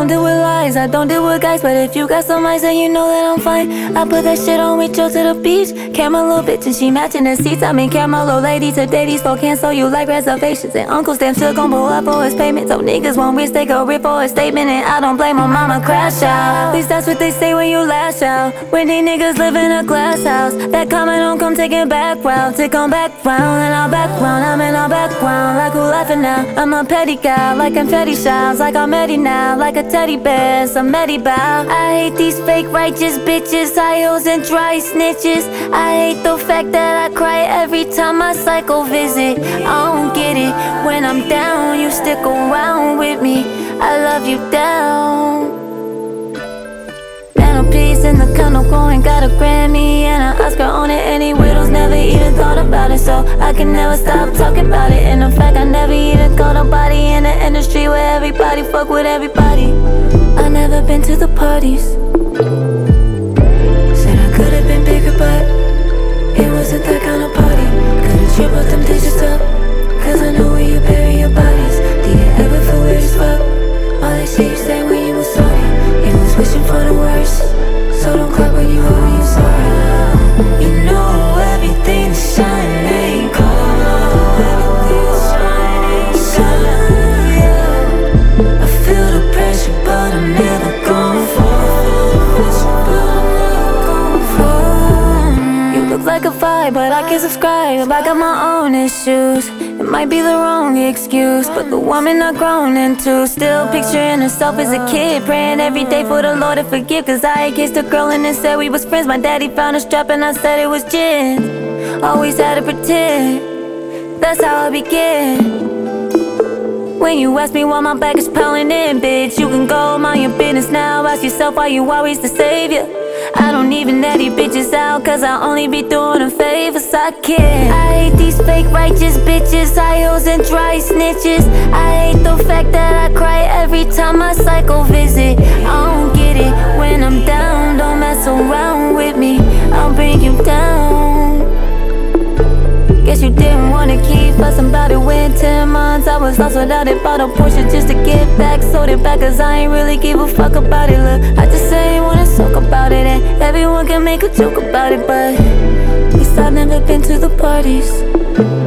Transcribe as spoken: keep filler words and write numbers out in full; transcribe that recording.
don't deal with lies, I don't deal with guys. But if you got some ice, then you know that I'm fine. I put that shit on, we drove to the beach. Camera little bitch and she matching the seats. I'm in camera little lady, today these folk cancel you like reservations. And Uncle Stamp still gon' pull up for his payment. So niggas won't risk, they go rip for a statement. And I don't blame my mama, crash out. At least that's what they say when you lash out. When these niggas live in a glass house, that comment don't come taking back round. Take on back round and I'll back round. I'm in our background, like who laughing now? I'm a petty guy, like confetti showers. Like I'm Eddie now, like a teddy bear, some Eddie bow. I hate these fake righteous bitches, I Os and dry snitches. I hate the fact that I cry every time I psycho visit. I don't get it, when I'm down, you stick around with me. I love you down. Peace in the condo, going got a Grammy and an Oscar on it. Any widows never even thought about it, so I can never stop talking about it. And the fact I never even caught nobody in the industry where everybody fuck with everybody. I never been to the parties. Said I could've been bigger, but it wasn't that kind of party. Could've tripled them digits up, cause I know where you bury your bodies. Do you ever feel weird as fuck? All they say you say when you was sorry, you was wishing for the worst. So don't cry when you hold when you're sorry. You know everything is shining ain't gold. Everything's shining, shining, yeah. I feel the pressure, but I'm never gon' fall. You look like a vibe, but I can't subscribe. I got my own issues. It might be the wrong excuse, but the woman I've grown into. Still picturing herself as a kid, praying every day for the Lord to forgive. Cause I had kissed a girl and then said we was friends. My daddy found a strap and I said it was gin. Always had to pretend, that's how I begin. When you ask me why my back is pounding in, bitch, you can go mind your business now. Ask yourself why you always the savior. I don't even let these bitches out, cause I only be doing them favors. I can't. I hate these fake righteous bitches, I Os and dry snitches. I hate the fact that I cry every time I psycho visit. I don't get it, when I'm down, don't mess around with me, I'll bring you down. Guess you didn't wanna keep fussing about it when ten months I was lost without it. Bought a Porsche just to get back, sold it back cause I ain't really give a fuck about it. Look, I just say I wanna talk about it, and everyone can make a joke about it, but at least I've never been to the parties.